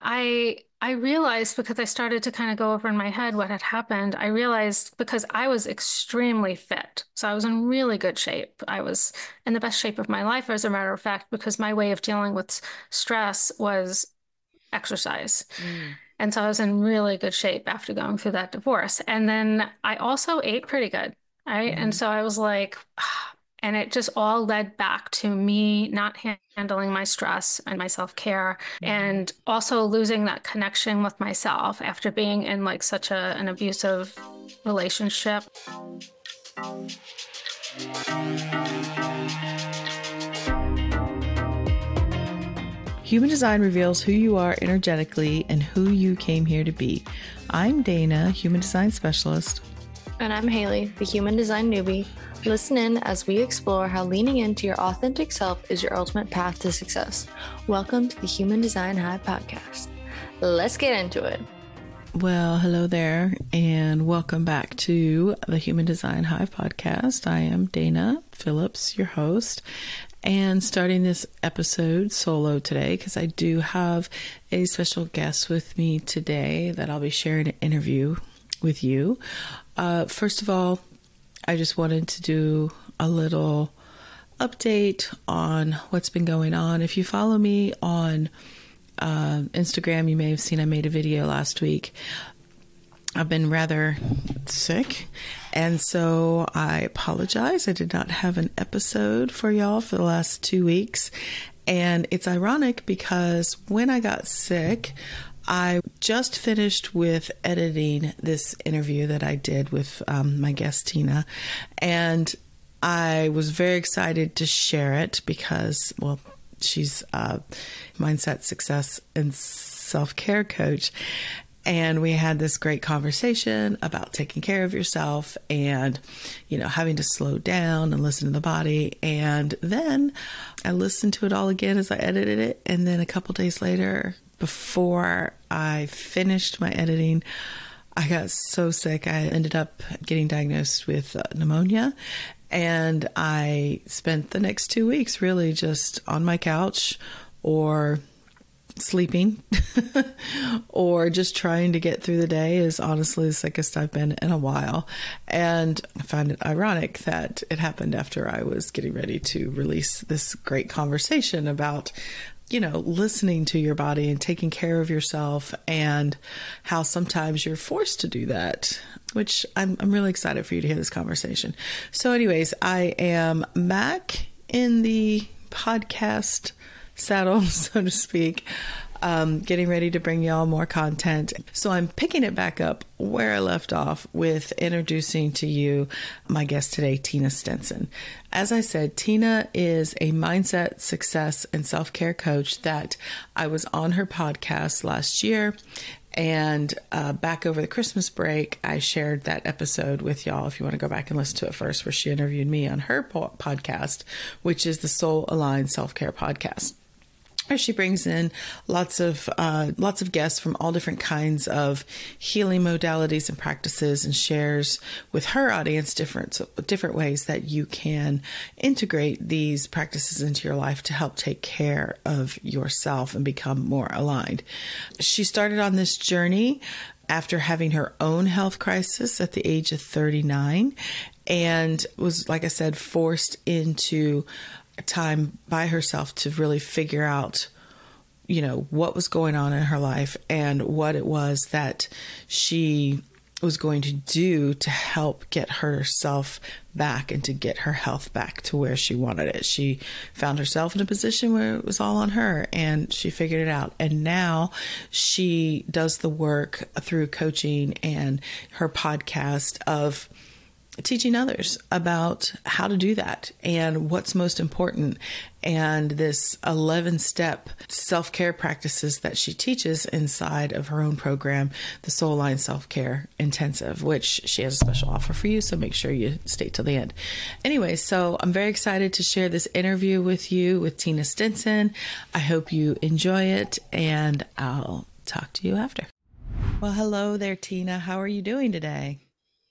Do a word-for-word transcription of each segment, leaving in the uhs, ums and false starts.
I I realized because I started to kind of go over in my head what had happened. I realized because I was extremely fit. So I was in really good shape. I was in the best shape of my life, as a matter of fact, because my way of dealing with stress was exercise. Mm. And so I was in really good shape after going through that divorce. And then I also ate pretty good, right? And Hmm. so I was like, and it just all led back to me not han- handling my stress and my self-care Hmm. and also losing that connection with myself after being in like such a, an abusive relationship. Human design reveals who you are energetically and who you came here to be. I'm Dana, human design specialist. And I'm Haley, the human design newbie. Listen in as we explore how leaning into your authentic self is your ultimate path to success. Welcome to the Human Design Hive podcast. Let's get into it. Well, hello there, and welcome back to the Human Design Hive podcast. I am Dana Phillips, your host, and starting this episode solo today because I do have a special guest with me today that I'll be sharing an interview with you. Uh, first of all, I just wanted to do a little update on what's been going on. If you follow me on uh, Instagram, you may have seen I made a video last week. I've been rather sick, and so I apologize. I did not have an episode for y'all for the last two weeks. And it's ironic because when I got sick, I just finished with editing this interview that I did with um, my guest, Tina. And I was very excited to share it because, well, she's a mindset, success, and self-care coach. And we had this great conversation about taking care of yourself and, you know, having to slow down and listen to the body. And then I listened to it all again as I edited it. And then a couple days later, before I finished my editing, I got so sick. I ended up getting diagnosed with uh, pneumonia. And I spent the next two weeks really just on my couch or sleeping or just trying to get through the day. Is honestly the sickest I've been in a while. And I find it ironic that it happened after I was getting ready to release this great conversation about, you know, listening to your body and taking care of yourself and how sometimes you're forced to do that, which I'm, I'm really excited for you to hear this conversation. So anyways, I am back in the podcast saddle, so to speak, um, getting ready to bring y'all more content. So I'm picking it back up where I left off with introducing to you my guest today, Tina Stinson. As I said, Tina is a mindset, success, and self-care coach that I was on her podcast last year. And uh, back over the Christmas break, I shared that episode with y'all. If you want to go back and listen to it first, where she interviewed me on her po- podcast, which is the Soul Aligned Self-Care Podcast. She brings in lots of uh, lots of guests from all different kinds of healing modalities and practices, and shares with her audience different different ways that you can integrate these practices into your life to help take care of yourself and become more aligned. She started on this journey after having her own health crisis at the age of thirty-nine, and was, like I said, forced into time by herself to really figure out, you know, what was going on in her life and what it was that she was going to do to help get herself back and to get her health back to where she wanted it. She found herself in a position where it was all on her, and she figured it out. And now she does the work through coaching and her podcast of teaching others about how to do that and what's most important, and this eleven step self-care practices that she teaches inside of her own program, the Soul Aligned Self-Care Intensive, which she has a special offer for you. So make sure you stay till the end. Anyway, so I'm very excited to share this interview with you with Tina Stinson. I hope you enjoy it, and I'll talk to you after. Well, hello there, Tina. How are you doing today?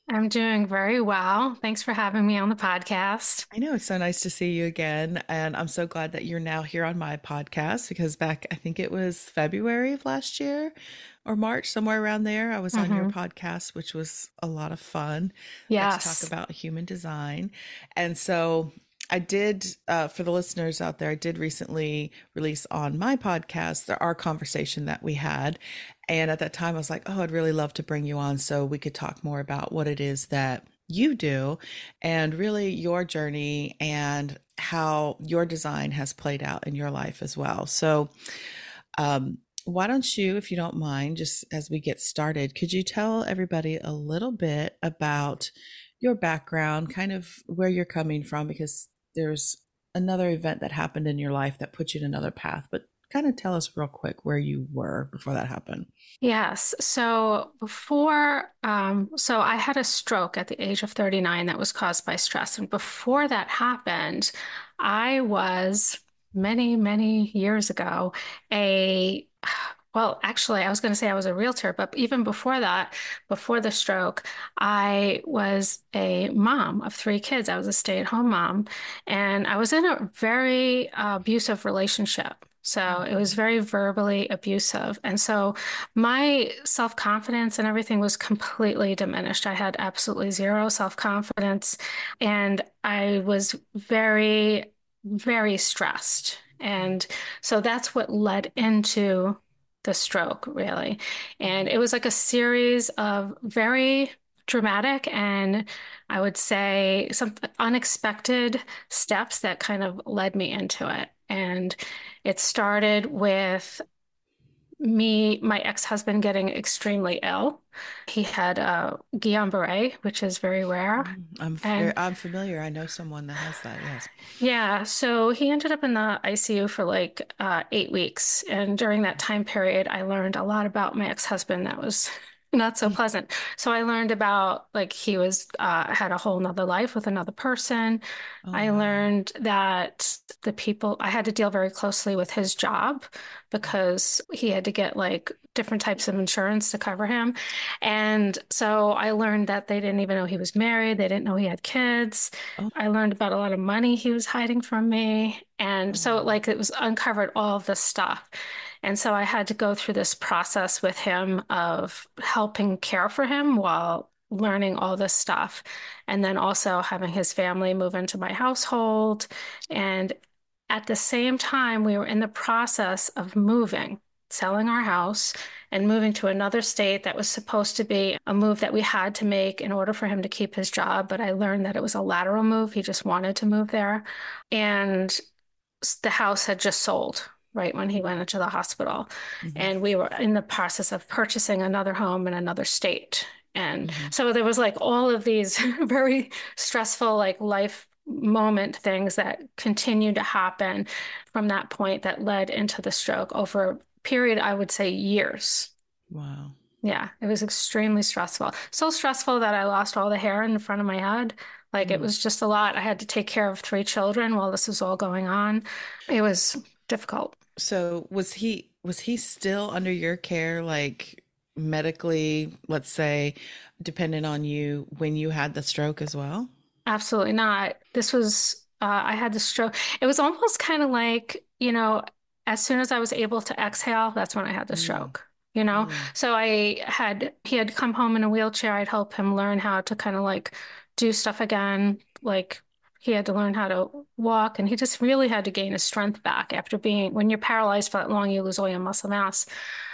I'm doing very well. Thanks for having me on the podcast. I know it's so nice to see you again. And I'm so glad that you're now here on my podcast because back, I think it was February of last year or March, somewhere around there, I was on your Hmm. podcast, which was a lot of fun. Got to talk Yes. about human design. And so I did, uh, for the listeners out there, I did recently release on my podcast our conversation that we had. And at that time, I was like, oh, I'd really love to bring you on so we could talk more about what it is that you do and really your journey and how your design has played out in your life as well. So, um, why don't you, if you don't mind, just as we get started, could you tell everybody a little bit about your background, kind of where you're coming from? Because there's another event that happened in your life that put you in another path, but kind of tell us real quick where you were before that happened. Yes. So before, um, so I had a stroke at the age of thirty-nine that was caused by stress. And before that happened, I was many, many years ago, a, well, actually, I was going to say I was a realtor, but even before that, before the stroke, I was a mom of three kids. I was a stay-at-home mom, and I was in a very uh, abusive relationship. So it was Mhm. very verbally abusive. And so my self-confidence and everything was completely diminished. I had absolutely zero self-confidence, and I was very, very stressed. And so that's what led into the stroke, really. And it was like a series of very dramatic and I would say some unexpected steps that kind of led me into it. And it started with me, my ex-husband getting extremely ill. He had uh, Guillain-Barré, which is very rare. Mm, I'm very, And I'm familiar. I know someone that has that. Yes. yeah, so he ended up in the I C U for like uh, eight weeks. And during that time period, I learned a lot about my ex-husband that was not so pleasant. So I learned about like he was uh, had a whole nother life with another person. Oh, I wow. learned that the people I had to deal very closely with his job because he had to get like different types of insurance to cover him. And so I learned that they didn't even know he was married. They didn't know he had kids. Oh, I learned about a lot of money he was hiding from me. And oh, so, wow. like, it was uncovered all of this stuff. And so I had to go through this process with him of helping care for him while learning all this stuff. And then also having his family move into my household. And at the same time, we were in the process of moving, selling our house and moving to another state that was supposed to be a move that we had to make in order for him to keep his job. But I learned that it was a lateral move. He just wanted to move there. And the house had just sold right when he went into the hospital. Hmm. And we were in the process of purchasing another home in another state. And Hmm. so there was like all of these very stressful, like life moment things that continued to happen from that point that led into the stroke over a period, I would say years. Wow. Yeah, it was extremely stressful. So stressful that I lost all the hair in the front of my head. Like it Mm. was just a lot. I had to take care of three children while this was all going on. It was difficult. So was he was he still under your care, like medically, let's say, dependent on you when you had the stroke as well? Absolutely not. This was, uh, I had the stroke. It was almost kind of like, you know, as soon as I was able to exhale, that's when I had the Mm, stroke, you know? mm. So I had, he had come home in a wheelchair. I'd help him learn how to kind of like do stuff again. Like he had to learn how to walk and he just really had to gain his strength back after being, when you're paralyzed for that long, you lose all your muscle mass.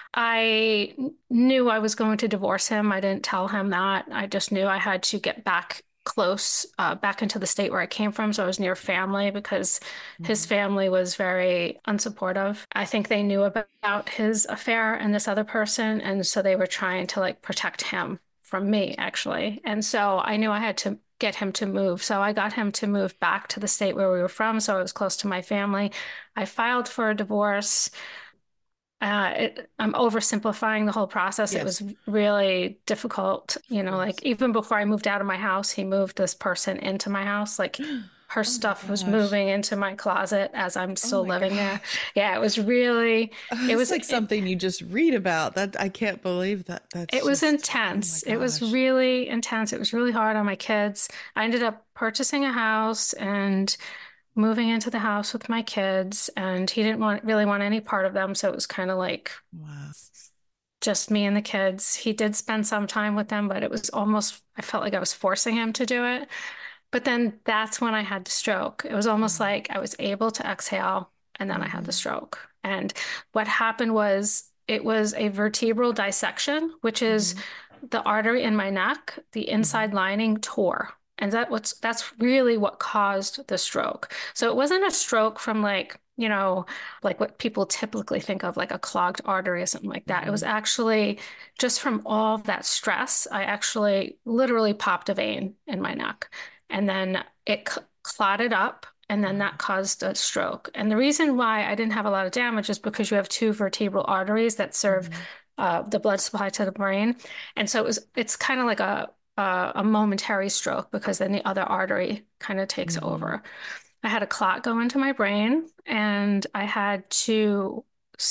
I knew I was going to divorce him. I didn't tell him that. I just knew I had to get back close, uh, back into the state where I came from. So I was near family because his Mhm. family was very unsupportive. I think they knew about his affair and this other person. And so they were trying to like protect him from me, actually. And so I knew I had to get him to move. So I got him to move back to the state where we were from. So I was close to my family. I filed for a divorce. Uh, it, I'm oversimplifying the whole process. It Yes, was really difficult. of You know, like course. even before I moved out of my house, he moved this person into my house. Like her Oh my stuff was gosh. moving into my closet as I'm Oh still my living there. gosh. Yeah, it was really, it It's was, like it, something you just read about. That I can't believe that. it That's was just, oh my intense. It was gosh. really intense. It was really hard on my kids. I ended up purchasing a house and moving into the house with my kids, and he didn't want really want any part of them, so it was kind of like Wow. just me and the kids. He did spend some time with them, but it was almost, I felt like I was forcing him to do it. But then that's when I had the stroke. It was almost like I was able to exhale, and then I had the Mm-hmm. stroke. And what happened was it was a vertebral dissection, which is Mm-hmm. the artery in my neck, the Mm-hmm. inside lining tore. And that what's that's really what caused the stroke. So it wasn't a stroke from like, you know, like what people typically think of, like a clogged artery or something like that. It Mm-hmm. was actually just from all that stress. I actually literally popped a vein in my neck, and then it cl- clotted up, and then that Wow. caused a stroke. And the reason why I didn't have a lot of damage is because you have two vertebral arteries that serve Mm-hmm. uh, the blood supply to the brain. And so it was, it's kind of like a, a, a momentary stroke because then the other artery kind of takes Mm-hmm. over. I had a clot go into my brain, and I had to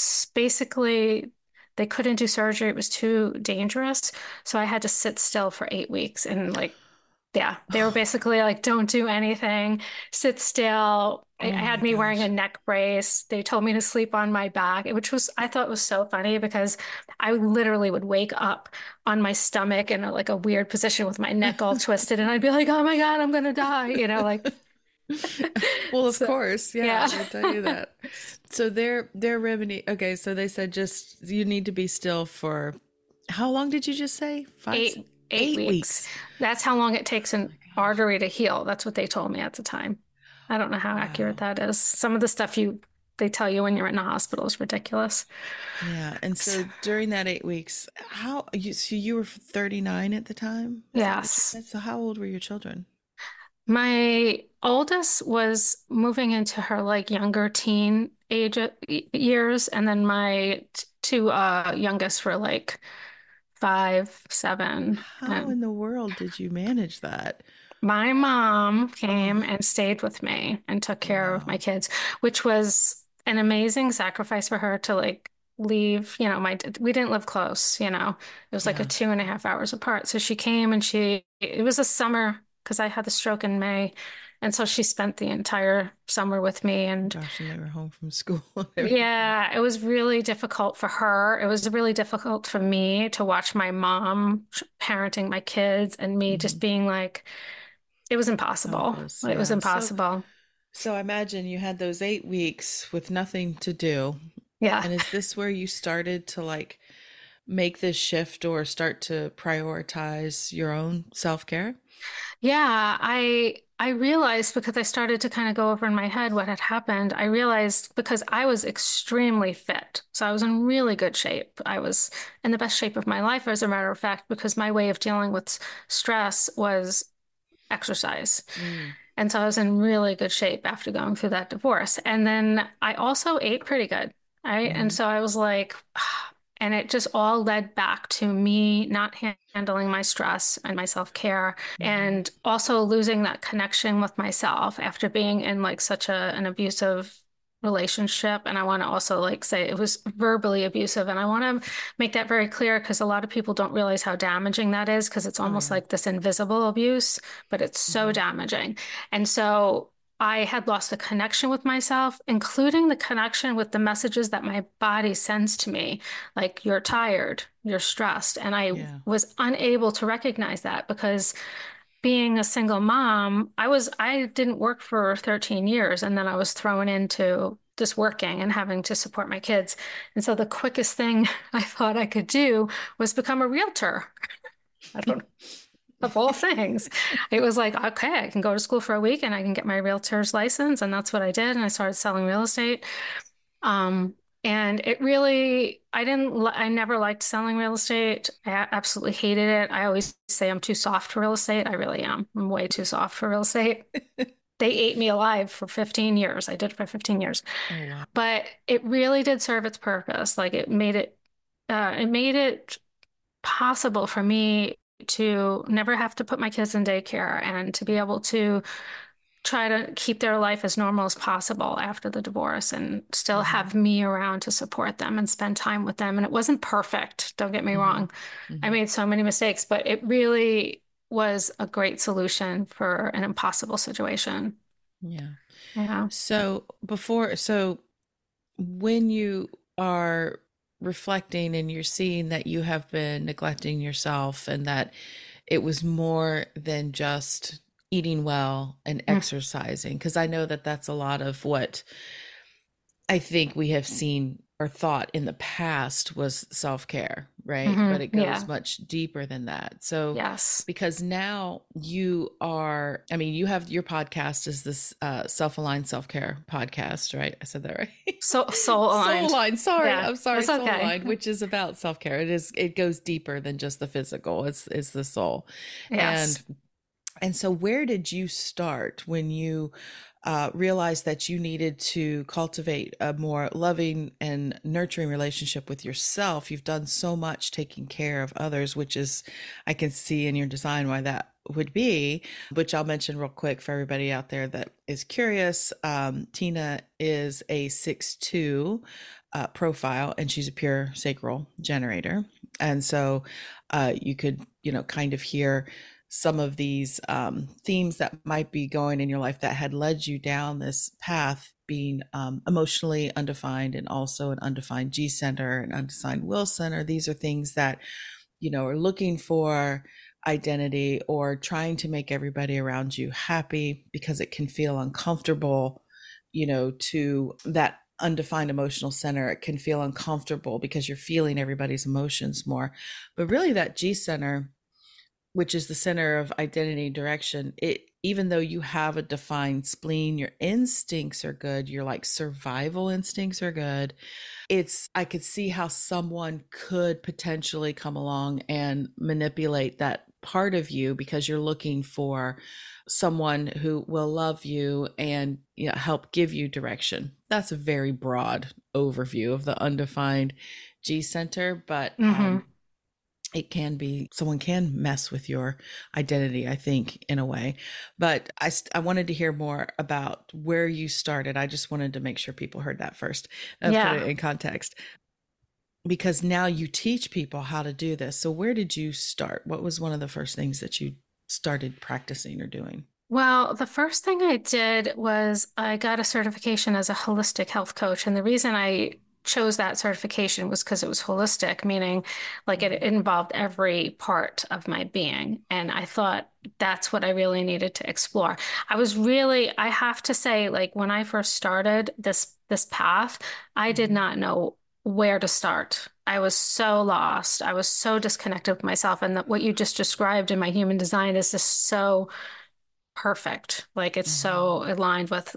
basically, they couldn't do surgery. It was too dangerous. So I had to sit still for eight weeks and like, yeah, they were basically like, don't do anything, sit still. It Oh my had me wearing a gosh. neck brace. They told me to sleep on my back, which was, I thought was so funny because I literally would wake up on my stomach in a, like a weird position with my neck all twisted. And I'd be like, oh my God, I'm gonna die, you know, like, Well, of so course, yeah, yeah. they tell you that. So their their remedy. Okay, so they said just you need to be still for how long did you just say? Five, s- Eight, eight eight weeks. weeks. That's how long it takes Oh an my gosh. artery to heal. That's what they told me at the time. I don't know how accurate Wow. that is. Some of the stuff you they tell you when you're in the hospital is ridiculous. Yeah, and so during that eight weeks, how you so you were thirty-nine at the time? Is that what you Yes. said? So how old were your children? My oldest was moving into her like younger teen age uh, y- years, and then my t- two uh youngest were like five, seven, How and in the world did you manage that? my mom came Oh, and stayed with me and took care of my wow. kids, which was an amazing sacrifice for her to like leave. You know, my we didn't live close, you know. It was like a Yeah. two and a half hours apart. So she came and she it was a summer because I had the stroke in May. And so she spent the entire summer with me. Oh And gosh, and they were home from school and everything. yeah, it was really difficult for her. It was really difficult for me to watch my mom parenting my kids and me just Hmm. being like, it was impossible. Helpless. It was Yeah. So impossible. so I imagine you had those eight weeks with nothing to do. Yeah. And is this where you started to like make this shift or start to prioritize your own self-care? Yeah, I I realized because I started to kind of go over in my head what had happened. I realized because I was extremely fit. So I was in really good shape. I was in the best shape of my life, as a matter of fact, because my way of dealing with stress was exercise. Mm, And so I was in really good shape after going through that divorce. And then I also ate pretty good. Right. And hmm. so I was like, and it just all led back to me not ha- handling my stress and my self-care, Hmm. and also losing that connection with myself after being in like such a an abusive relationship. And I want to also like say it was verbally abusive. And I want to make that very clear because a lot of people don't realize how damaging that is because it's Oh almost yeah. like this invisible abuse, but it's so Hmm. damaging. And so I had lost the connection with myself, including the connection with the messages that my body sends to me, like you're tired, you're stressed. And I Yeah. was unable to recognize that because being a single mom, I was I didn't work for thirteen years, and then I was thrown into just working and having to support my kids. And so the quickest thing I thought I could do was become a realtor. I don't of all things. It was like, okay, I can go to school for a week and I can get my realtor's license. And that's what I did. And I started selling real estate. Um, and it really, I didn't, li- I never liked selling real estate. I a- absolutely hated it. I always say I'm too soft for real estate. I really am. I'm way too soft for real estate. They ate me alive for fifteen years. I did for fifteen years, Oh wow. but it really did serve its purpose. Like it made it, uh, it made it possible for me to never have to put my kids in daycare and to be able to try to keep their life as normal as possible after the divorce and still Mm-hmm. have me around to support them and spend time with them. And it wasn't perfect, don't get me Mm-hmm. wrong. I Mm-hmm. made so many mistakes, but it really was a great solution for an impossible situation. Yeah. Yeah. So before, so when you are reflecting and you're seeing that you have been neglecting yourself and that it was more than just eating well and Mm, exercising, because I know that that's a lot of what I think we have seen or thought in the past was self care, right? But hmm. it goes Yeah. much deeper than that. So, Yes. because now you are, I mean, you have your podcast is this uh, self aligned self care podcast, right? I said that right. So soul Soul aligned. aligned. Sorry, Yeah, I'm sorry. that's Soul okay. aligned, which is about self care. It is. It goes deeper than just the physical. It's it's the soul, and Yes. and so, where did you start when you uh, realized that you needed to cultivate a more loving and nurturing relationship with yourself? You've done so much taking care of others, which is, I can see in your design why that would be, which I'll mention real quick for everybody out there that is curious. Um, Tina is a six two uh, profile, and she's a pure sacral generator. And so uh, you could, you know, kind of hear some of these um, themes that might be going in your life that had led you down this path, being um, emotionally undefined and also an undefined G center and undefined will center. These are things that, you know, are looking for identity or trying to make everybody around you happy because it can feel uncomfortable, you know, to that undefined emotional center. It can feel uncomfortable because you're feeling everybody's emotions more. But really, that G center, which is the center of identity and direction, it, even though you have a defined spleen, your instincts are good, your like survival instincts are good. It's, I could see how someone could potentially come along and manipulate that part of you because you're looking for someone who will love you and, you know, help give you direction. That's a very broad overview of the undefined G center, but Hmm. um it can be, someone can mess with your identity, I think, in a way. But I, I wanted to hear more about where you started. I just wanted to make sure people heard that first, uh, put it Yeah. in context, because now you teach people how to do this. So where did you start? What was one of the first things that you started practicing or doing? Well, the first thing I did was I got a certification as a holistic health coach. And the reason I chose that certification was because it was holistic, meaning like it Mhm. involved every part of my being. And I thought that's what I really needed to explore. I was really, I have to say, like when I first started this this path, I did Mhm. not know where to start. I was so lost. I was so disconnected with myself. And that what you just described in my human design is just so perfect. Like it's Mhm. so aligned with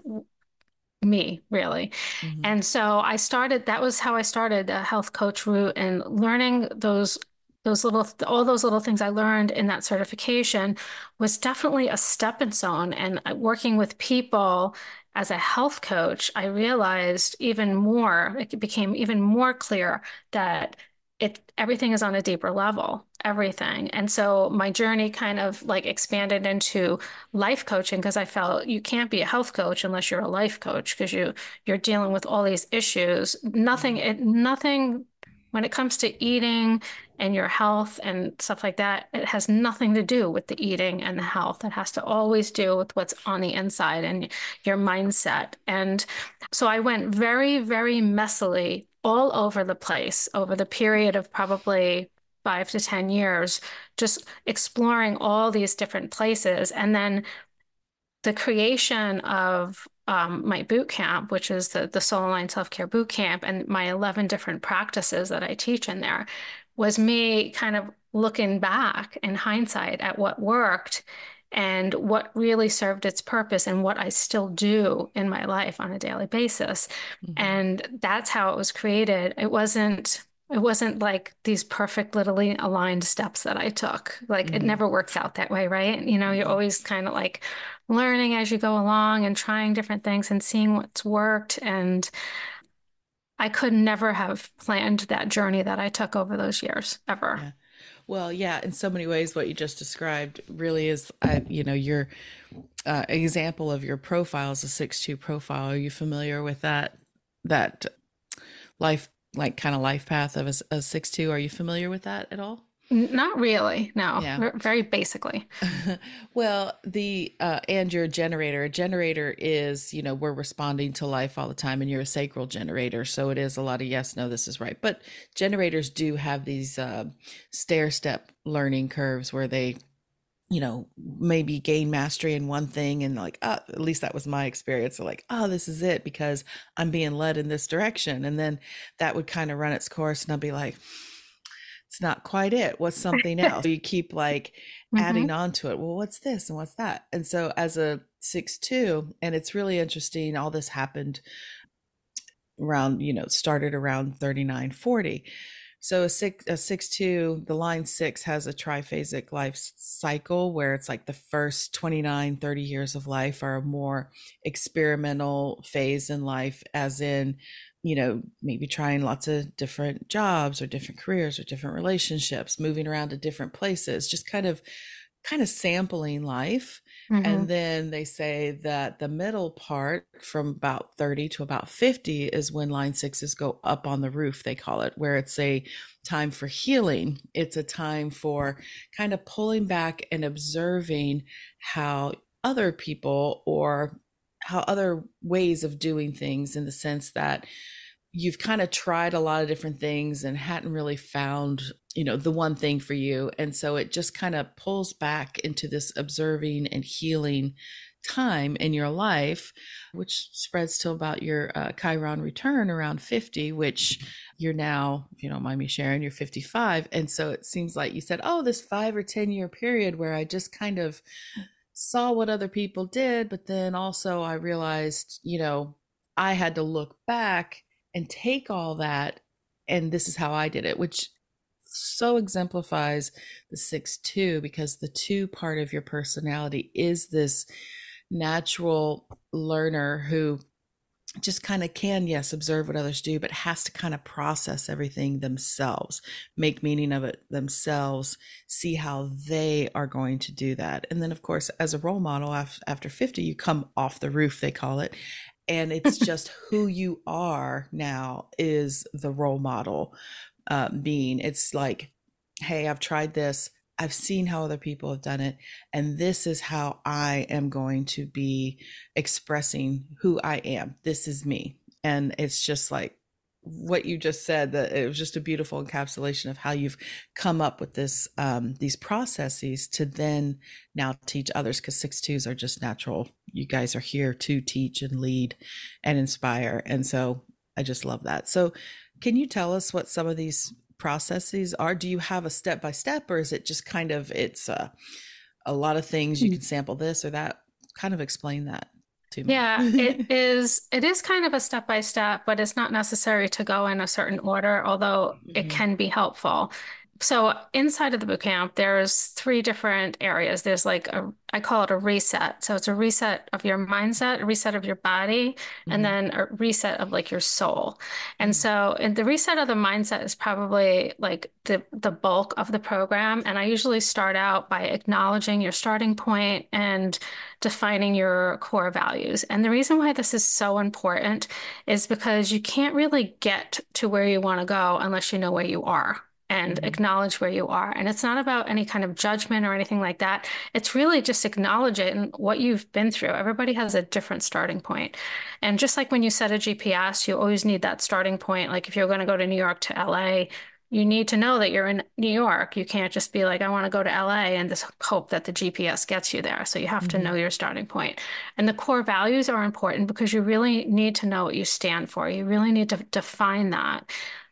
me, really. Mhm. And so I started, that was how I started the health coach route and learning those those little all those little things I learned in that certification was definitely a stepping stone. And working with people as a health coach, I realized even more, it became even more clear that it everything is on a deeper level, everything. And so my journey kind of like expanded into life coaching because I felt you can't be a health coach unless you're a life coach because you you're dealing with all these issues. Nothing, Mhm. it nothing when it comes to eating and your health and stuff like that, it has nothing to do with the eating and the health. It has to always do with what's on the inside and your mindset. And so I went very, very messily all over the place over the period of probably five to ten years, just exploring all these different places. And then the creation of um, my boot camp, which is the, the Soul Aligned Self-Care Boot Camp, and my eleven different practices that I teach in there, was me kind of looking back in hindsight at what worked and what really served its purpose and what I still do in my life on a daily basis. Mhm. And that's how it was created. It wasn't it wasn't like these perfect little aligned steps that I took. Like it Mhm. never works out that way, right? You know, you're Mhm. always kind of like learning as you go along and trying different things and seeing what's worked. And I could never have planned that journey that I took over those years, ever. Yeah. Well, yeah, in so many ways, what you just described really is, uh, you know, your uh, example of your profile is a six two profile. Are you familiar with that? That life, like kind of life path of a, a six two. Are you familiar with that at all? N- Not really, no, Yeah. v- very basically. Well, the uh, and you're a generator. A generator is, you know, we're responding to life all the time, and you're a sacral generator. So it is a lot of yes, no, this is right. But generators do have these uh, stair step learning curves where they, you know, maybe gain mastery in one thing and like, ah, at least that was my experience. So like, oh, this is it because I'm being led in this direction. And then that would kind of run its course and I'll be like, it's not quite it. What's something else? You keep like Hmm. adding on to it. Well, what's this and what's that? And so as a six two, and it's really interesting, all this happened around, you know, started around thirty-nine, forty. So a six a six two, the line six has a triphasic life cycle where it's like the first twenty-nine, thirty years of life are a more experimental phase in life, as in, you know, maybe trying lots of different jobs or different careers or different relationships, moving around to different places, just kind of kind of sampling life. Hmm. And then they say that the middle part from about thirty to about fifty is when line sixes go up on the roof, they call it, where it's a time for healing. It's a time for kind of pulling back and observing how other people or how other ways of doing things, in the sense that you've kind of tried a lot of different things and hadn't really found, you know, the one thing for you. And so it just kind of pulls back into this observing and healing time in your life, which spreads to about your uh, Chiron return around fifty, which you're now, if you don't mind me sharing, you're fifty-five. And so it seems like you said, oh, this five or ten year period where I just kind of saw what other people did, but then also I realized, you know, I had to look back and take all that, and this is how I did it, which so exemplifies the six two, because the two part of your personality is this natural learner who just kind of can, yes, observe what others do, but has to kind of process everything themselves, make meaning of it themselves, see how they are going to do that. And then, of course, as a role model after fifty, you come off the roof, they call it. And it's just who you are now is the role model uh, being. It's like, hey, I've tried this. I've seen how other people have done it. And this is how I am going to be expressing who I am. This is me. And it's just like what you just said, that it was just a beautiful encapsulation of how you've come up with this, um, these processes to then now teach others, because six twos are just natural. You guys are here to teach and lead and inspire. And so I just love that. So can you tell us what some of these processes are? Do you have a step by step, or is it just kind of, it's uh, a lot of things you can sample this or that? Kind of explain that to me. Yeah, it is it is kind of a step by step, but it's not necessary to go in a certain order, although it Mhm. can be helpful. So inside of the boot camp, there's three different areas. There's like a, I call it a reset. So it's a reset of your mindset, a reset of your body, and Mhm. then a reset of like your soul. And Mhm. so and the reset of the mindset is probably like the the bulk of the program. And I usually start out by acknowledging your starting point and defining your core values. And the reason why this is so important is because you can't really get to where you want to go unless you know where you are and Mhm. acknowledge where you are. And it's not about any kind of judgment or anything like that. It's really just acknowledge it and what you've been through. Everybody has a different starting point. And just like when you set a G P S, you always need that starting point. Like if you're going to go to New York to L A, you need to know that you're in New York. You can't just be like, I want to go to L A and just hope that the G P S gets you there. So you have to know Mhm. your starting point. And the core values are important because you really need to know what you stand for. You really need to define that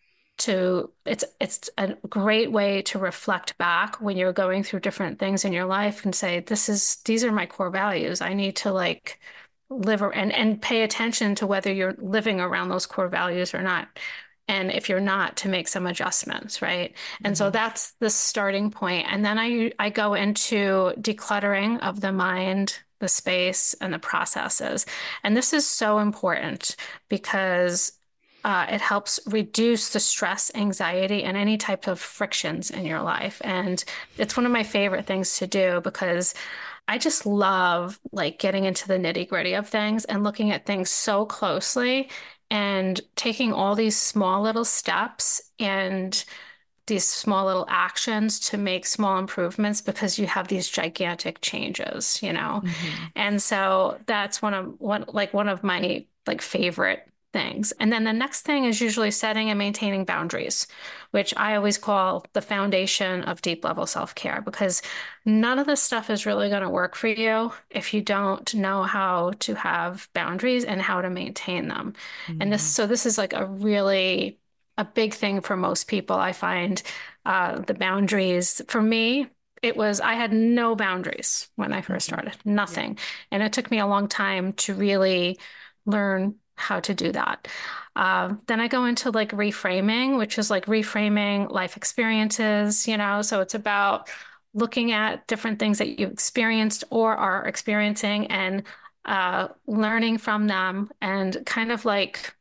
to it's it's a great way to reflect back when you're going through different things in your life and say, this is these are my core values. I need to like live and and pay attention to whether you're living around those core values or not. And if you're not, to make some adjustments, right? And so Mhm. that's the starting point. And then I I go into decluttering of the mind, the space, and the processes. And this is so important because Uh, it helps reduce the stress, anxiety, and any type of frictions in your life. And it's one of my favorite things to do because I just love like getting into the nitty-gritty of things and looking at things so closely and taking all these small little steps and these small little actions to make small improvements because you have these gigantic changes, you know? Mm-hmm. And so that's one of one like one of my like favorite things. And then the next thing is usually setting and maintaining boundaries, which I always call the foundation of deep level self-care because none of this stuff is really going to work for you if you don't know how to have boundaries and how to maintain them. And this, Mm-hmm. so this is like a really a big thing for most people. I find uh, the boundaries for me, it was I had no boundaries when I first Mm-hmm. started, Yeah. nothing. And it took me a long time to really learn how to do that. Uh, then I go into like reframing, which is like reframing life experiences, you know, so it's about looking at different things that you experienced or are experiencing and uh, learning from them and kind of like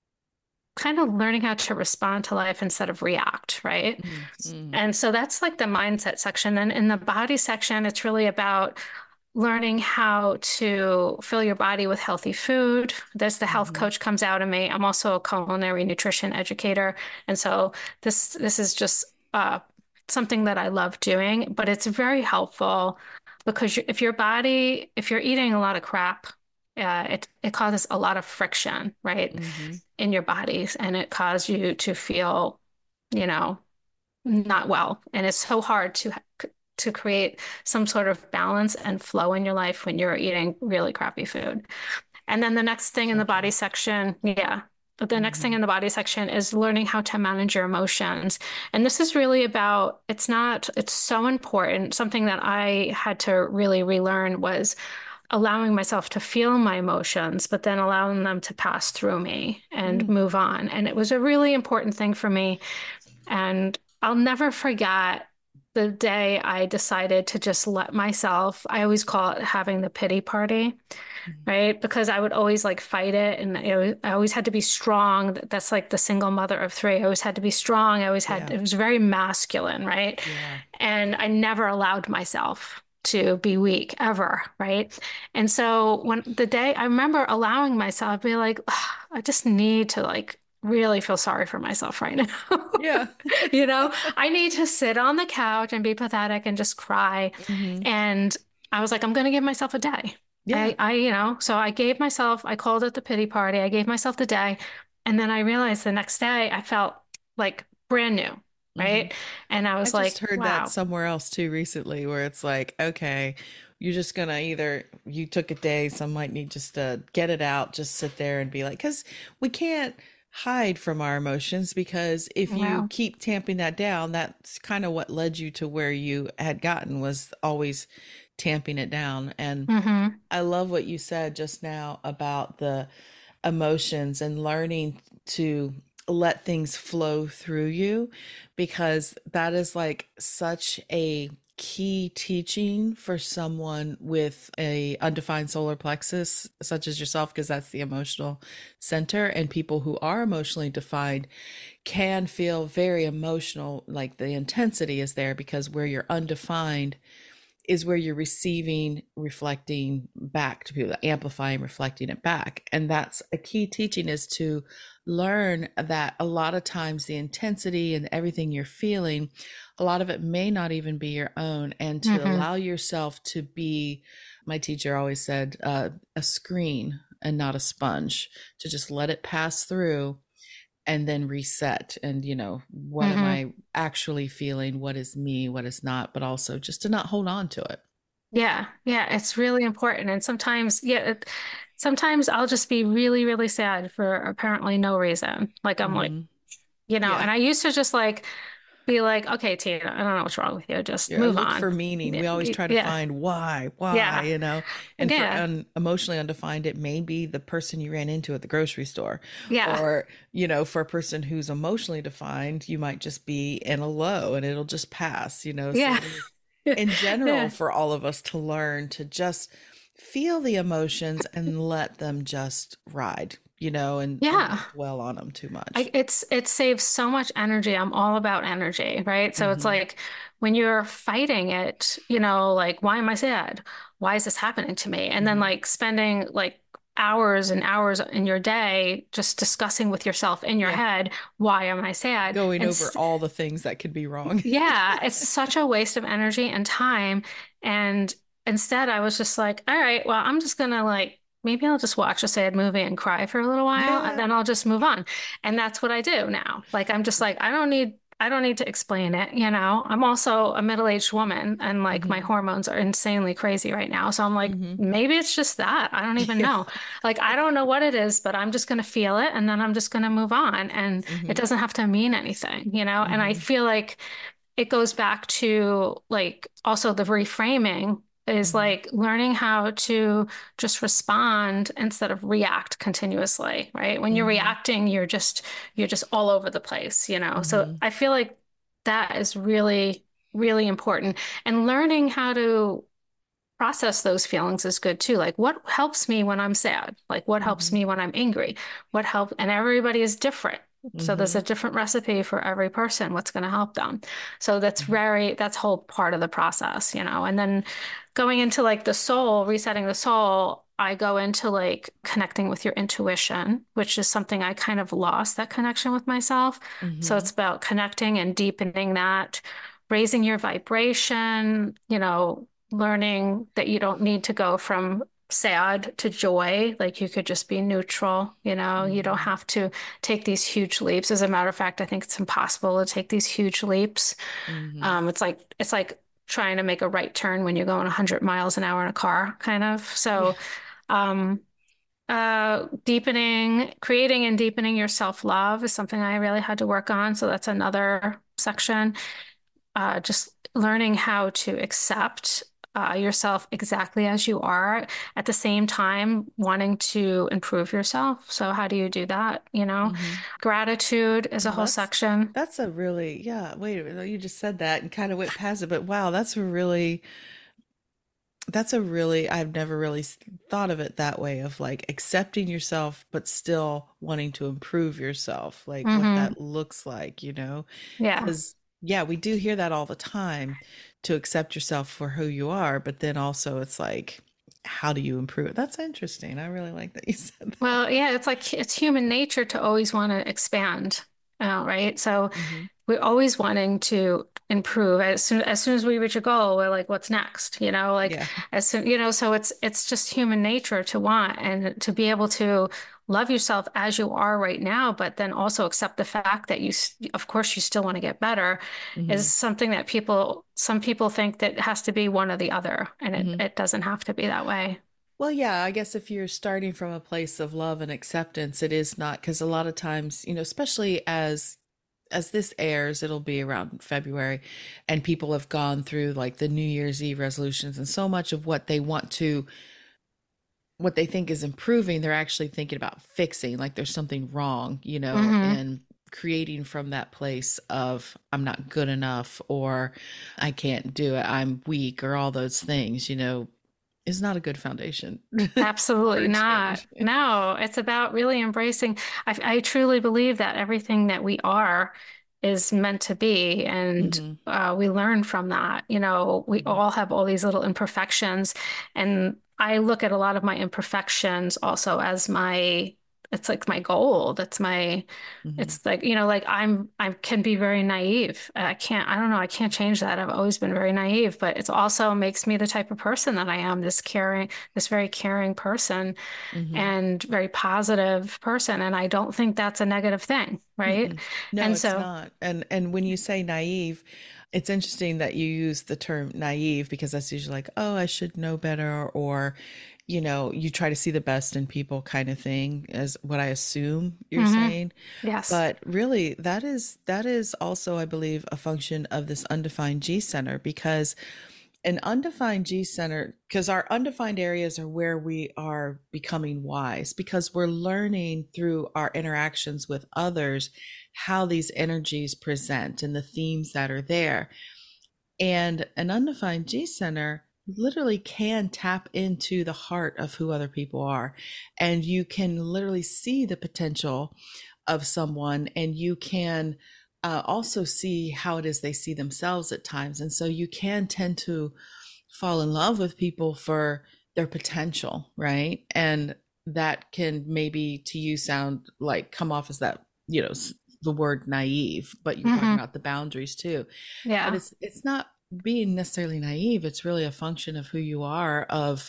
kind of learning how to respond to life instead of react, right? Mm-hmm. And so that's like the mindset section. Then in the body section, it's really about learning how to fill your body with healthy food. There's the health Mm-hmm. coach comes out of me. I'm also a culinary nutrition educator. And so this this is just uh, something that I love doing, but it's very helpful because you, if your body, if you're eating a lot of crap, uh, it it causes a lot of friction, right, Mm-hmm. in your bodies, and it causes you to feel, you know, not well. And it's so hard to to create some sort of balance and flow in your life when you're eating really crappy food. And then the next thing in So the body true. section, yeah. But the next thing Mm-hmm. in the body section is learning how to manage your emotions. And this is really about, it's not, it's so important. Something that I had to really relearn was allowing myself to feel my emotions, but then allowing them to pass through me and Mm. move on. And it was a really important thing for me. And I'll never forget the day I decided to just let myself, I always call it having the pity party, right? Because I would always like fight it. And it was, I always had to be strong. That's like the single mother of three. I always had to be strong. I always had, Yeah. it was very masculine, right? Yeah. And I never allowed myself to be weak ever, right? And so when the day I remember allowing myself, be like, "Ugh, I just need to like really feel sorry for myself right now. Yeah. You know, I need to sit on the couch and be pathetic and just cry. Mm-hmm. And I was like, I'm going to give myself a day. Yeah. I, I, you know, so I gave myself, I called it the pity party. I gave myself the day. And then I realized the next day I felt like brand new, Mm-hmm. right? And I I was just like, heard that wow, somewhere else too recently, where it's like, okay, you're just gonna either you took a day, some might need just to get it out, just sit there and be like, because we can't hide from our emotions, because if you wow. keep tamping that down, that's kind of what led you to where you had gotten, was always tamping it down. And Mm-hmm. I love what you said just now about the emotions and learning to let things flow through you, because that is like such a key teaching for someone with a undefined solar plexus such as yourself, because that's the emotional center, and people who are emotionally defined can feel very emotional, like the intensity is there, because where you're undefined is where you're receiving, reflecting back to people, amplifying, reflecting it back. And that's a key teaching, is to learn that a lot of times the intensity and everything you're feeling, a lot of it may not even be your own, and to Mm-hmm. allow yourself to be, my teacher always said, uh, a screen and not a sponge, to just let it pass through and then reset. And you know, what am Mm-hmm. I actually feeling, what is me, what is not, but also just to not hold on to it. Yeah, yeah, it's really important. And sometimes, yeah, it, sometimes I'll just be really, really sad for apparently no reason. Like I'm like, Hmm. you know, Yeah. and I used to just like be like, okay, Tina, I don't know what's wrong with you. Just Yeah, move look on. for meaning. Yeah, We always try to yeah, find why, why, yeah, you know. And for yeah, un- emotionally undefined, it may be the person you ran into at the grocery store. yeah, Or, you know, for a person who's emotionally defined, you might just be in a low and it'll just pass, you know. So yeah, it is, in general, yeah, for all of us to learn to just feel the emotions and let them just ride. you know, and, and Yeah. not dwell on them too much. I, it's it saves so much energy. I'm all about energy, right? So it's Mm-hmm. like when you're fighting it, you know, like why am I sad? Why is this happening to me? And then Mm-hmm. like spending like hours and hours in your day just discussing with yourself in your Yeah. head, why am I sad? Going And over s- all the things that could be wrong. yeah, it's such a waste of energy and time. And instead, I was just like, all right, well, I'm just gonna like maybe I'll just watch a sad movie and cry for a little while, and Yeah. then I'll just move on. And that's what I do now. Like I'm just like, I don't need I don't need to explain it, you know. I'm also a middle-aged woman and like my Mm-hmm. hormones are insanely crazy right now. So I'm like, Mm-hmm. maybe it's just that. I don't even Yeah. know. Like I don't know what it is, but I'm just gonna feel it and then I'm just gonna move on. And it Mm-hmm. doesn't have to mean anything, you know. And I Mm-hmm. feel like it goes back to like also the reframing is Mm-hmm. like learning how to just respond instead of react continuously, right? When you're Mm-hmm. reacting, you're just you're just all over the place, you know. So Mm-hmm. I feel like that is really, really important. And learning how to process those feelings is good too. Like what helps me when I'm sad? Like what helps Mm-hmm. me when I'm angry? What help? And everybody is different. So there's Mm-hmm. a different recipe for every person, what's going to help them. So that's very, that's whole part of the process, you know. And then going into like the soul, resetting the soul, I go into like connecting with your intuition, which is something I kind of lost that connection with myself. So Mm-hmm. it's about connecting and deepening that, raising your vibration, you know, learning that you don't need to go from sad to joy. Like you could just be neutral, you know, you don't Mm-hmm. have to take these huge leaps. As a matter of fact, I think it's impossible to take these huge leaps. Mm-hmm. Um, it's like it's like trying to make a right turn when you're going one hundred miles an hour in a car, kind of. Yeah. So, um, uh, deepening, creating and deepening your self-love is something I really had to work on. So that's another section. Uh, just learning how to accept uh, yourself exactly as you are, at the same time wanting to improve yourself. So how do you do that? You know, Mm-hmm. gratitude is a Well, whole that's section. that's a really, yeah, wait a minute. You just said that and kind of went past it, but wow, that's a really that's a really I've never really s- thought of it that way of like accepting yourself but still wanting to improve yourself, like what Hmm. that looks like, you know? Yeah. Because yeah, we do hear that all the time to accept yourself for who you are, but then also it's like how do you improve it? That's interesting. I really like that you said that. Well, yeah, it's like it's human nature to always want to expand, uh, right? So Hmm. we're always wanting to improve. As soon as soon as we reach a goal, we're like, what's next? You know, like Yeah. as soon, you know, so it's it's just human nature to want and to be able to love yourself as you are right now, but then also accept the fact that you, s- of course, you still want to get better Hmm. is something that people, some people think that it has to be one or the other, and it Hmm. it doesn't have to be that way. Well, yeah, I guess if you're starting from a place of love and acceptance, it is not because a lot of times, you know, especially as as this airs, it'll be around February, and people have gone through like the New Year's Eve resolutions, and so much of what they want to, what they think is improving, they're actually thinking about fixing, like there's something wrong, you know, Hmm. and creating from that place of I'm not good enough or I can't do it, I'm weak, or all those things, you know, is not a good foundation Absolutely for not. change. No, it's about really embracing. I, I truly believe that everything that we are is meant to be, and Hmm. uh, we learn from that. You know, we all have all these little imperfections, and I look at a lot of my imperfections also as my, it's like my goal. That's my, Hmm. it's like, you know, like I'm, I can be very naive. I can't, I don't know, I can't change that. I've always been very naive, but it also makes me the type of person that I am, this caring, this very caring person Hmm. and very positive person. And I don't think that's a negative thing, right? Mm-mm. No, And it's so, not. And and when you say naive, it's interesting that you use the term naive because that's usually like, oh, I should know better, or, you know, you try to see the best in people kind of thing, as what I assume you're mhm, saying. yes. But really, that is that is also, I believe, a function of this undefined G center because an undefined G center, because our undefined areas are where we are becoming wise, because we're learning through our interactions with others how these energies present and the themes that are there. And an undefined G center literally can tap into the heart of who other people are. And you can literally see the potential of someone, and you can uh, also see how it is they see themselves at times. And so you can tend to fall in love with people for their potential, right? And that can maybe to you sound like come off as that, you know, the word naive, but you're talking Hmm. about the boundaries too. But Yeah. it's it's not being necessarily naive. It's really a function of who you are, of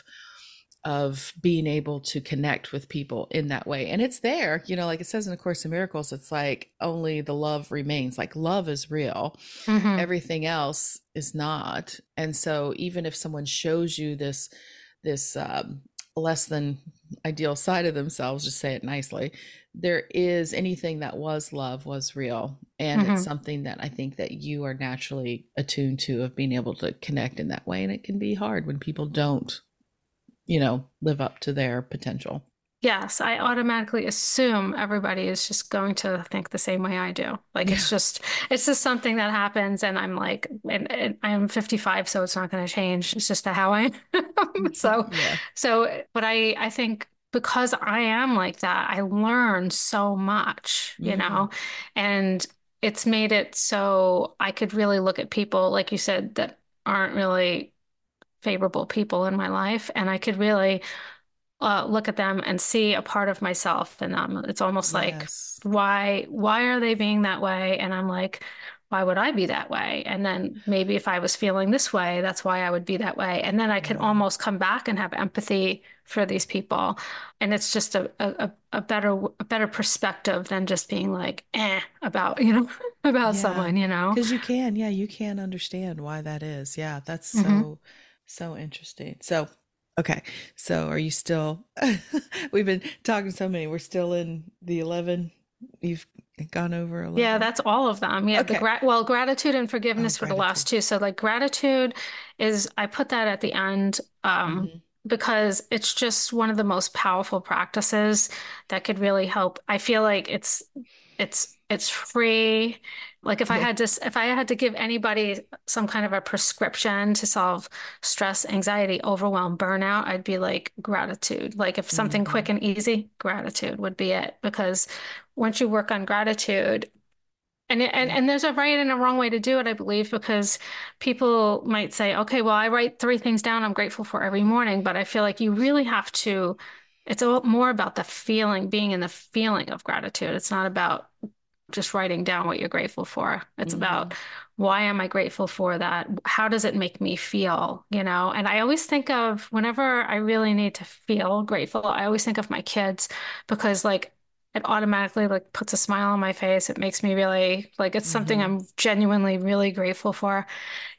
of being able to connect with people in that way. And it's there, you know, like it says in the Course in Miracles, it's like only the love remains. Like love is real. Hmm. Everything else is not. And so even if someone shows you this this um, less than ideal side of themselves, just say it nicely, there is anything that was love was real. And it's Hmm. something that I think that you are naturally attuned to, of being able to connect in that way. And it can be hard when people don't, you know, live up to their potential. Yes, I automatically assume everybody is just going to think the same way I do. Like Yeah. it's just it's just something that happens and I'm like and, and I'm fifty-five, so it's not going to change. It's just how I am. So Yeah. so but I I think because I am like that, I learn so much, you Mm, know, and it's made it so I could really look at people, like you said, that aren't really favorable people in my life, and I could really uh, look at them and see a part of myself in them. It's almost like, yes. why, why are they being that way? And I'm like, why would I be that way? And then maybe if I was feeling this way, that's why I would be that way. And then I can Yeah. almost come back and have empathy for these people. And it's just a, a, a better, a better perspective than just being like, eh, about, you know, about Yeah. someone, you know? Because you can, yeah, you can understand why that is. Yeah. That's Hmm. so, so interesting. So, okay. So are you still, we've been talking so many, we're still in the eleven. You've gone over Yeah, eleven. that's all of them. Yeah, the Okay. grat well, gratitude and Oh, forgiveness for the gratitude. last two. So like gratitude is I put that at the end um Hmm. because it's just one of the most powerful practices that could really help. I feel like it's it's it's free. Like if I Yeah. had to if I had to give anybody some kind of a prescription to solve stress, anxiety, overwhelm, burnout, I'd be like gratitude. Like if something quick Hmm. and easy, gratitude would be it because once you work on gratitude, and, and Yeah. and there's a right and a wrong way to do it, I believe, because people might say, okay, well, I write three things down I'm grateful for every morning, but I feel like you really have to, it's a, more about the feeling, being in the feeling of gratitude. It's not about just writing down what you're grateful for. It's about Hmm. why am I grateful for that? How does it make me feel? You know, and I always think of whenever I really need to feel grateful, I always think of my kids because like it automatically like puts a smile on my face. It makes me really like it's something Hmm. I'm genuinely really grateful for.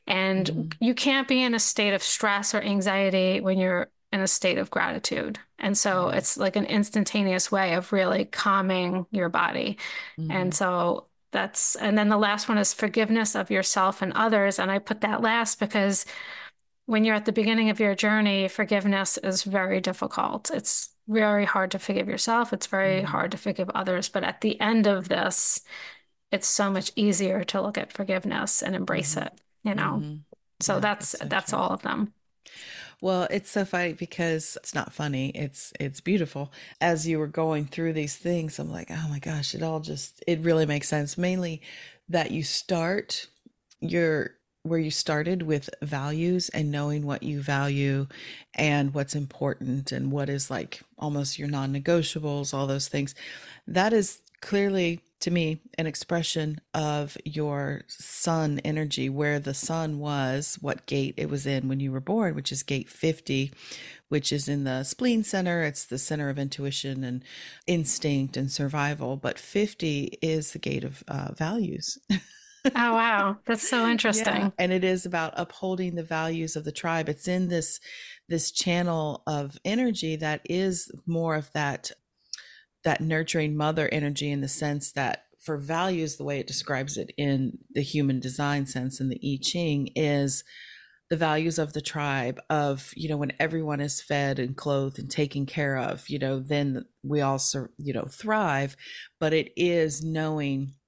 And Hmm. you can't be in a state of stress or anxiety when you're in a state of gratitude. And so Yeah. it's like an instantaneous way of really calming your body. And Hmm. so that's, and then the last one is forgiveness of yourself and others. And I put that last because when you're at the beginning of your journey, forgiveness is very difficult. It's very hard to forgive yourself. It's very Hmm. hard to forgive others. But at the end of this, it's so much easier to look at forgiveness and embrace Hmm. it, you know? Hmm. So Yeah, that's that's so that's true. all of them. Well, it's so funny because it's not funny. It's it's beautiful. As you were going through these things, I'm like, oh my gosh, it all just it really makes sense. Mainly that you start your where you started with values and knowing what you value and what's important and what is like almost your non-negotiables, all those things. That is clearly to me an expression of your sun energy, where the sun was, what gate it was in when you were born, which is gate fifty, which is in the spleen center. It's the center of intuition and instinct and survival. But fifty is the gate of uh, values. Oh, wow. That's so Yeah, interesting. and it is about upholding the values of the tribe. It's in this this channel of energy that is more of that that nurturing mother energy, in the sense that for values, the way it describes it in the human design sense in the I Ching, is the values of the tribe, of, you know, when everyone is fed and clothed and taken care of, you know, then we all, you know, thrive. But it is knowing,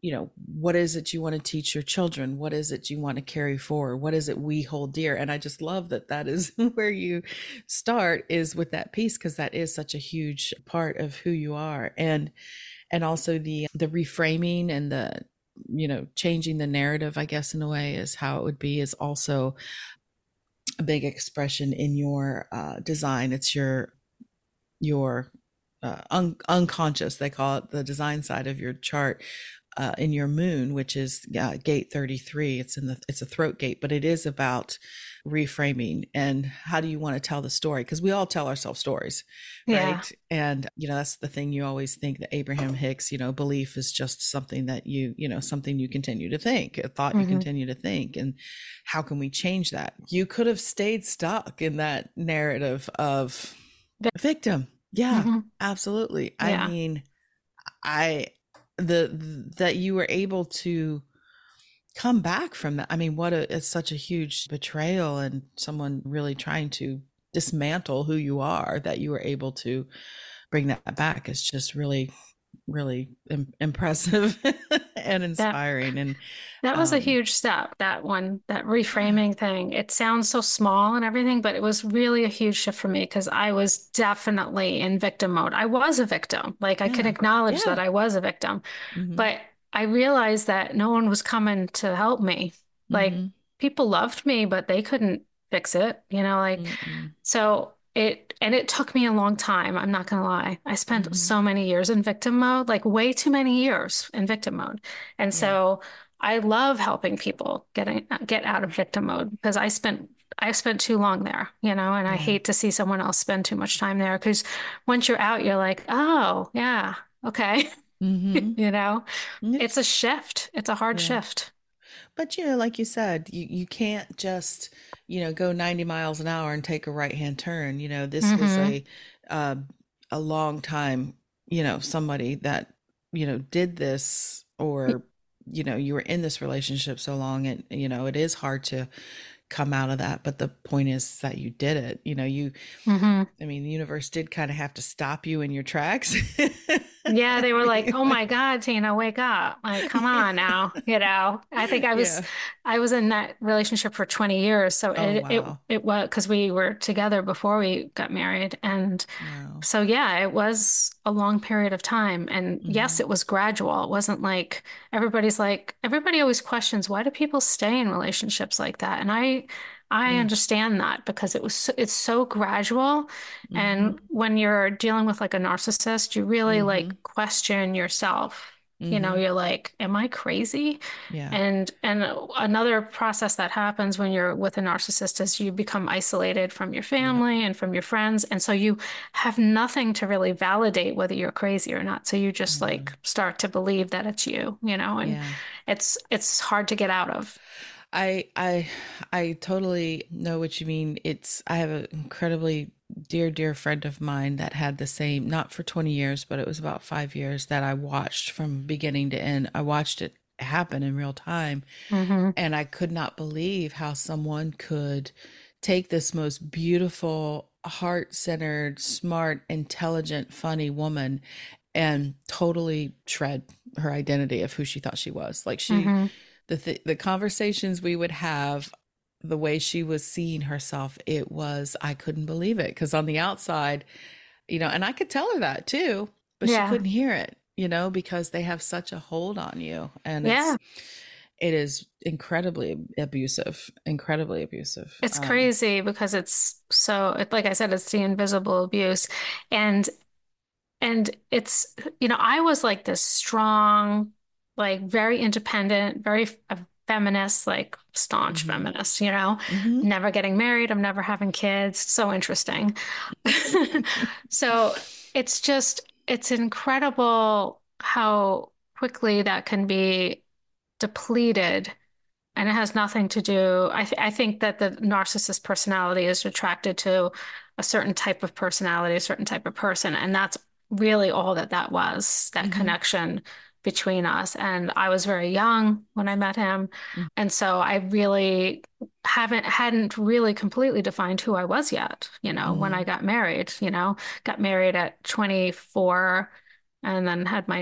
you know, what is it you want to teach your children? What is it you want to carry forward? What is it we hold dear? And I just love that that is where you start, is with that piece, because that is such a huge part of who you are. And and also the the reframing and the, you know, changing the narrative, I guess, in a way, is how it would be, is also a big expression in your uh, design. It's your your uh, un- unconscious, they call it, the design side of your chart, uh, in your moon, which is uh, gate thirty-three. It's in the it's a throat gate, but it is about reframing and how do you want to tell the story, because we all tell ourselves stories, Yeah. right? And you know, that's the thing, you always think that Abraham Hicks, you know, belief is just something that you you know something you continue to think, a thought you Mm-hmm. continue to think. And how can we change that? You could have stayed stuck in that narrative of victim. Yeah, Mm-hmm. absolutely. I Yeah. mean, I the that you were able to come back from that. I mean, what a it's such a huge betrayal, and someone really trying to dismantle who you are, that you were able to bring that back is just really, really im- impressive and That inspiring. And that was a um huge step, that one, that yeah, reframing thing. It sounds so small and everything, but it was really a huge shift for me because I was definitely in victim mode. I was a victim. Like I can yeah, acknowledge that yeah. I was a victim, Mm-hmm. but I realized that no one was coming to help me. Like Mm-hmm. people loved me, but they couldn't fix it, you know, like Mm-mm. so it and it took me a long time, I'm not gonna lie. I spent Mm-hmm. so many years in victim mode, like way too many years in victim mode. And Yeah. so I love helping people getting get out of victim mode because I spent I spent too long there, you know, and I Yeah. hate to see someone else spend too much time there because once you're out, you're like, oh, yeah, okay. Mm-hmm. You know, it's It's a shift. It's a hard yeah. shift. But you know, like you said, you, you can't just, you know, go ninety miles an hour and take a right hand turn. You know, this was Hmm. a uh, a long time, you know, somebody that, you know, did this, or, you know, you were in this relationship so long, and, you know, it is hard to come out of that. But the point is that you did it. You know, you, Hmm. I mean, the universe did kind of have to stop you in your tracks. Yeah, they were like, "Oh my God, Tina, wake up. Like, come on now." You know, I think I was Yeah. I was in that relationship for twenty years, so Oh, it it wow. it was because we were together before we got married. And Wow. so yeah, it was a long period of time. And yes, Hmm. it was gradual. It wasn't like everybody's like everybody always questions, why do people stay in relationships like that? And I I Yeah. understand that because it was so, it's so gradual. Hmm. And when you're dealing with like a narcissist, you really like Hmm. question yourself. You know, Hmm. you're like, am I crazy? Yeah. And and another process that happens when you're with a narcissist is you become isolated from your Yep. family and from your friends. And so you have nothing to really validate whether you're crazy or not. So you just like Yeah. start to believe that it's you, you know, and Yeah. it's it's hard to get out of. I I I totally know what you mean. It's I have an incredibly dear, dear friend of mine that had the same, not for twenty years, but it was about five years that I watched from beginning to end. I watched it happen in real time. Hmm. And I could not believe how someone could take this most beautiful, heart-centered, smart, intelligent, funny woman and totally shred her identity of who she thought she was. Like she, Hmm. the th- the conversations we would have, the way she was seeing herself, it was, I couldn't believe it, because on the outside, you know, and I could tell her that too, but she Yeah. couldn't hear it, you know, because they have such a hold on you. And Yeah. it's it is incredibly abusive, incredibly abusive. It's Um, crazy because it's so, it, like I said, it's the invisible abuse. And and it's, you know, I was like this strong, like very independent, very a feminist, like staunch mhm, feminist, you know, mhm. never getting married, I'm never having kids. So interesting. So it's just, it's incredible how quickly that can be depleted, and it has nothing to do. I, th I think that the narcissist personality is attracted to a certain type of personality, a certain type of person. And that's really all that that was, that Mhm, connection between us. And I was very young when I met him. mhm, And so I really haven't, hadn't really completely defined who I was yet, you know, when I mhm, got married, you know, got married at twenty-four and then had my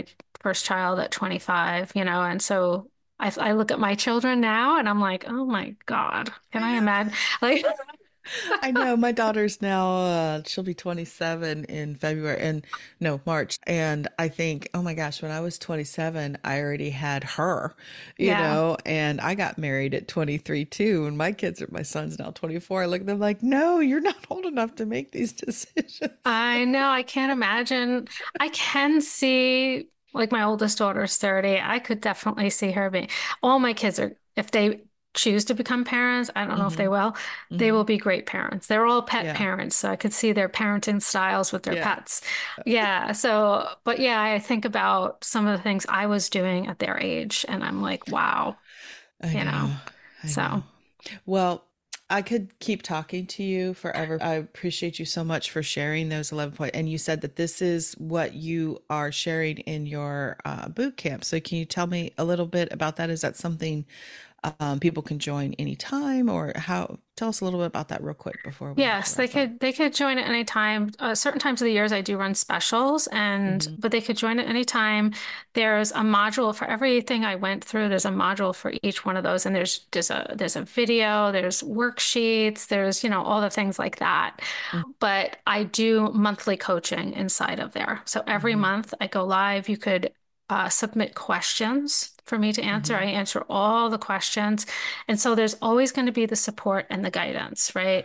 first child at twenty-five, you know, and so I, I look at my children now and I'm like, oh my God, can I imagine? Like, I know my daughter's now, uh, she'll be twenty-seven in February and no, March. And I think, oh my gosh, when I was twenty-seven, I already had her, you yeah. know, and I got married at twenty-three too. And my kids are, my son's now twenty-four. I look at them like, no, you're not old enough to make these decisions. I know, I can't imagine. I can see, like, my oldest daughter's thirty. I could definitely see her being, all my kids are, if they choose to become parents, I don't know if they hmm will, they hmm will be great parents. They're all pet Yeah. parents, so I could see their parenting styles with their Yeah. pets. Yeah, so, but yeah, I think about some of the things I was doing at their age, and I'm like, wow, I you know, know. I so know. Well, I could keep talking to you forever. I appreciate you so much for sharing those eleven points. And you said that this is what you are sharing in your uh, boot camp. So can you tell me a little bit about that? Is that something um, people can join anytime or how? Tell us a little bit about that real quick before we have to yes, they wrap up. could they could join at any time. Uh, certain times of the years I do run specials and hmm but they could join at any time. There's a module for everything I went through. There's a module for each one of those and there's there's a there's a video, there's worksheets, there's, you know, all the things like that. But I do monthly coaching inside of there. So every hmm month I go live. You could uh, submit questions for me to answer. I hmm answer all the questions. And so there's always going to be the support and the guidance, right?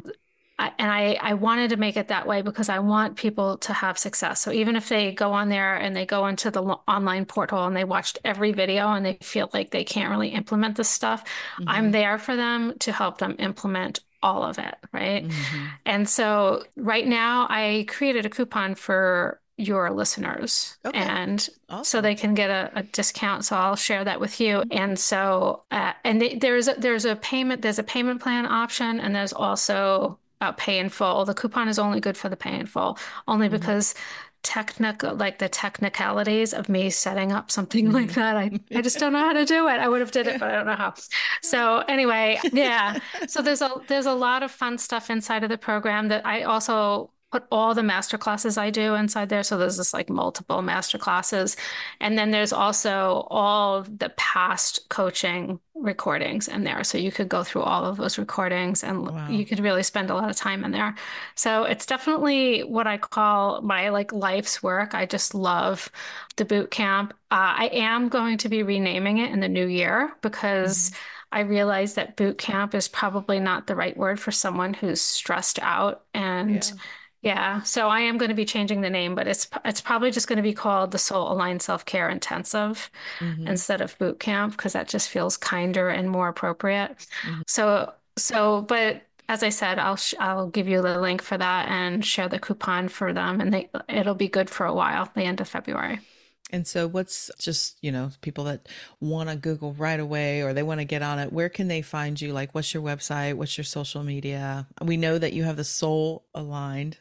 I, and I, I wanted to make it that way because I want people to have success. So even if they go on there and they go into the lo- online portal and they watched every video and they feel like they can't really implement this stuff, I'm hmm there for them to help them implement all of it, right? hmm And so right now I created a coupon for your listeners Okay. and so Awesome. they can get a, a discount. So I'll share that with you. And so, uh, and they, there's a, there's a payment, there's a payment plan option, and there's also a pay in full. The coupon is only good for the pay in full, only hmm because technical, like the technicalities of me setting up something like hmm that, I, I just don't know how to do it. I would have did it, Yeah. but I don't know how. So anyway, yeah. So there's a there's a lot of fun stuff inside of the program that I also put all the master classes I do inside there. So there's just like multiple master classes. And then there's also all the past coaching recordings in there. So you could go through all of those recordings and you Wow. could really spend a lot of time in there. So it's definitely what I call my like life's work. I just love the boot camp. Uh, I am going to be renaming it in the new year because hmm I realize that boot camp is probably not the right word for someone who's stressed out and Yeah. yeah, so I am going to be changing the name, but it's it's probably just going to be called the Soul Aligned Self-Care Intensive hmm instead of boot camp because that just feels kinder and more appropriate. hmm So so but as I said, I'll sh I'll give you the link for that and share the coupon for them and they it'll be good for a while, the end of February. And so, what's just, you know, people that want to Google right away or they want to get on it, where can they find you? Like, what's your website? What's your social media? We know that you have the soul aligned,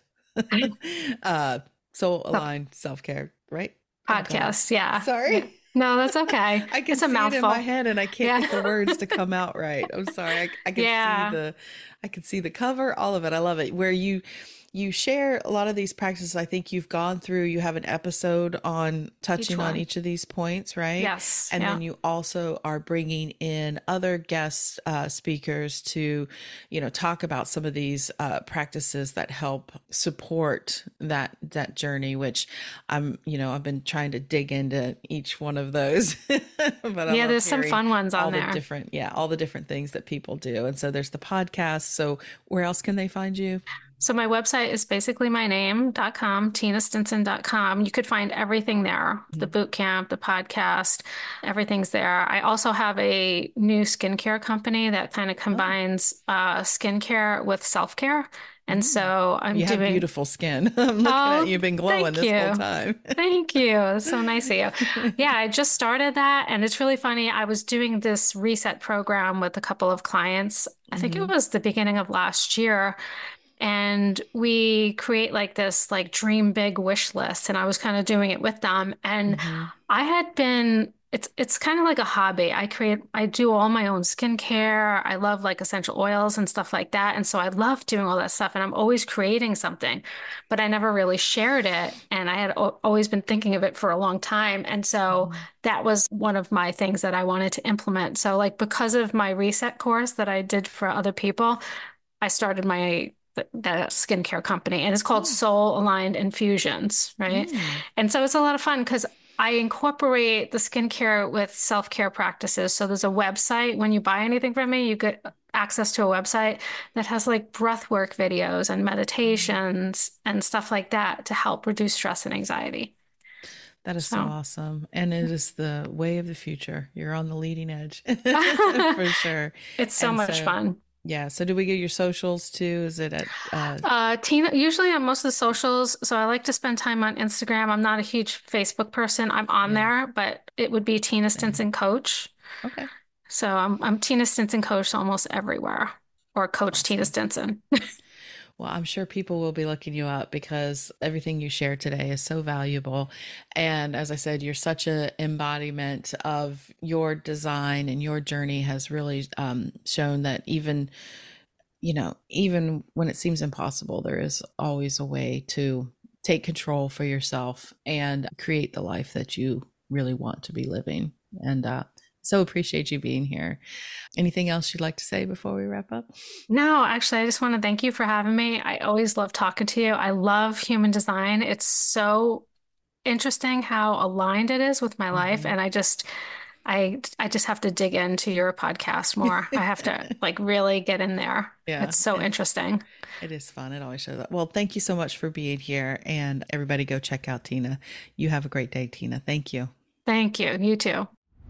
uh, soul So, aligned self care, right? Podcast. podcast, yeah. Yeah. Sorry. No, that's okay. I can It's a see it in my mouthful. head and I can't Yeah. get the words to come out right. I'm sorry. I, I can see Yeah. the, I can see the cover, all of it. I love it. Where you, you share a lot of these practices. I think you've gone through, you have an episode on Each touching on one. each of these points, right? Yes. And Yeah. then you also are bringing in other guest uh, speakers to, you know, talk about some of these uh, practices that help support that, that journey, which I'm, you know, I've been trying to dig into each one of those, but I Yeah, love there's some hearing fun ones all on the there. different, yeah, all the different things that people do. And so there's the podcast. So where else can they find you? So my website is basically my name dot com, tina stinson dot com. You could find everything there, the Mhm. boot camp, the podcast, everything's there. I also have a new skincare company that kind of Oh, combines uh, skincare with self-care. And mm. so I'm You have doing, beautiful skin. I'm looking at you, oh, you've been glowing thank this whole you. time. Thank you. That's so nice of you. Yeah, I just started that. And it's really funny. I was doing this reset program with a couple of clients. I think it hmm was the beginning of last year. And we create like this like dream big wish list. And I was kind of doing it with them. And hmm I had been it's it's kind of like a hobby. I create, I do all my own skincare. I love like essential oils and stuff like that. And so I love doing all that stuff and I'm always creating something, but I never really shared it. And I had o- always been thinking of it for a long time. And so that was one of my things that I wanted to implement. So like because of my reset course that I did for other people, I started my the, the skincare company and it's called Soul Aligned Infusions, right? Mm. And so it's a lot of fun because I incorporate the skincare with self-care practices. So there's a website. When you buy anything from me, you get access to a website that has like breath work videos and meditations and stuff like that to help reduce stress and anxiety. That is so, so awesome. And it is the way of the future. You're on the leading edge for sure. It's so and much so, fun. Yeah. So do we get your socials too? Is it at uh... uh Tina, usually on most of the socials. So I like to spend time on Instagram. I'm not a huge Facebook person. I'm on yeah. there, but it would be Tina Stinson Coach. Okay. So I'm I'm Tina Stinson Coach almost everywhere, or Coach awesome. Tina Stinson. Well, I'm sure people will be looking you up because everything you share today is so valuable. And as I said, you're such an embodiment of your design, and your journey has really um, shown that even, you know, even when it seems impossible, there is always a way to take control for yourself and create the life that you really want to be living. And uh, so appreciate you being here. Anything else you'd like to say before we wrap up? No, actually, I just want to thank you for having me. I always love talking to you. I love human design. It's so interesting how aligned it is with my life. Mm-hmm. And I just, I, I just have to dig into your podcast more. I have to like really get in there. Yeah. It's so it's, interesting. It is fun. It always shows up. Well, thank you so much for being here, and everybody go check out Tina. You have a great day, Tina. Thank you. Thank you. You too.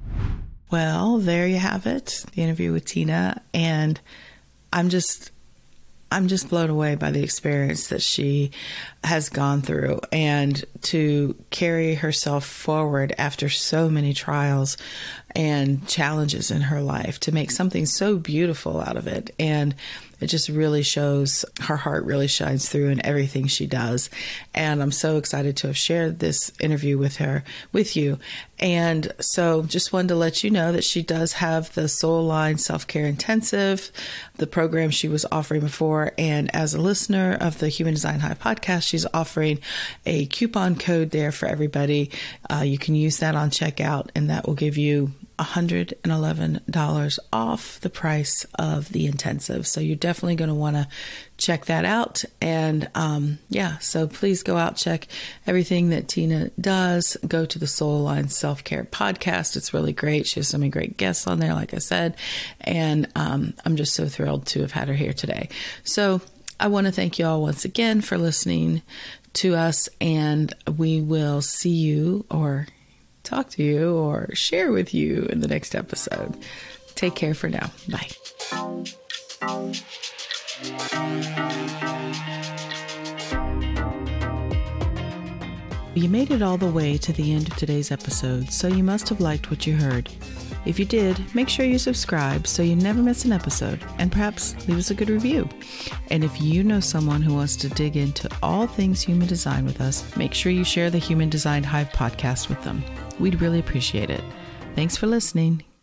Well, there you have it, the interview with Tina. And I'm just, I'm just blown away by the experience that she has gone through, and to carry herself forward after so many trials and challenges in her life to make something so beautiful out of it. And it just really shows her heart really shines through in everything she does. And I'm so excited to have shared this interview with her, with you. And so just wanted to let you know that she does have the Soul Aligned Self-Care Intensive, the program she was offering before. And as a listener of the Human Design Hive podcast, she's offering a coupon code there for everybody. Uh, you can use that on checkout, and that will give you one hundred eleven dollars off the price of the intensive. So you're definitely going to want to check that out. And um, yeah, so please go out, check everything that Tina does. Go to the Soul Aligned Self-Care podcast. It's really great. She has so many great guests on there, like I said. And um, I'm just so thrilled to have had her here today. So I want to thank you all once again for listening to us. And we will see you, or talk to you, or share with you in the next episode. Take care for now. Bye. You made it all the way to the end of today's episode, so you must have liked what you heard. If you did, make sure you subscribe so you never miss an episode, and perhaps leave us a good review. And if you know someone who wants to dig into all things human design with us, make sure you share the Human Design Hive podcast with them. We'd really appreciate it. Thanks for listening.